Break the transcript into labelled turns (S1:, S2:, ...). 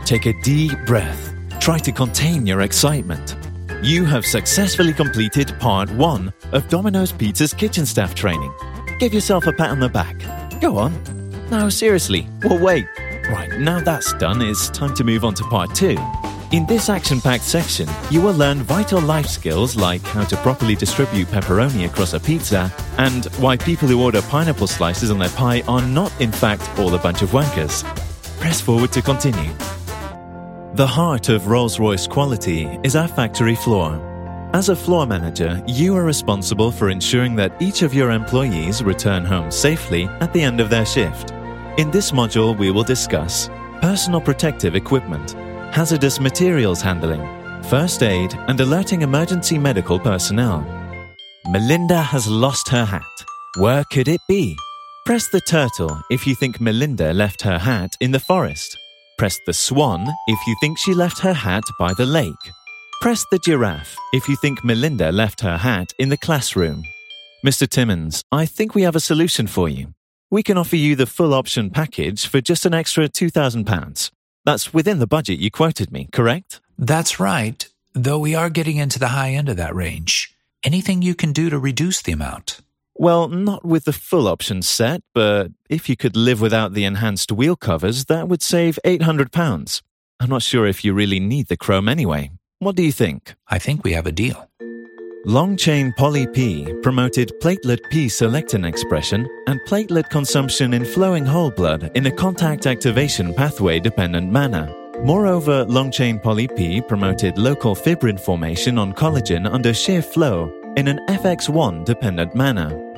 S1: Take a deep breath. Try to contain your excitement. You have successfully completed part 1 of Domino's Pizza's kitchen staff training. Give yourself a pat on the back. Go on. No, seriously, we'll wait. Right, now that's done, it's time to move on to part 2. In this action-packed section, you will learn vital life skills like how to properly distribute pepperoni across a pizza and why people who order pineapple slices on their pie are not, in fact, all a bunch of wankers. Press forward to continue. The heart of Rolls-Royce quality is our factory floor. As a floor manager, you are responsible for ensuring that each of your employees return home safely at the end of their shift. In this module, we will discuss personal protective equipment, hazardous materials handling, first aid, and alerting emergency medical personnel. Melinda has lost her hat. Where could it be? Press the turtle if you think Melinda left her hat in the forest. Press the swan if you think she left her hat by the lake. Press the giraffe if you think Melinda left her hat in the classroom. Mr. Timmons, I think we have a solution for you. We can offer you the full option package for just an extra £2,000. That's within the budget you quoted me, correct?
S2: That's right, though we are getting into the high end of that range. Anything you can do to reduce the amount?
S1: Well, not with the full option set, but if you could live without the enhanced wheel covers, that would save £800. I'm not sure if you really need the chrome anyway. What do you think?
S2: I think we have a deal.
S1: Long-chain poly-P promoted platelet P selectin expression and platelet consumption in flowing whole blood in a contact activation pathway-dependent manner. Moreover, long-chain poly-P promoted local fibrin formation on collagen under shear flow in an FX1-dependent manner.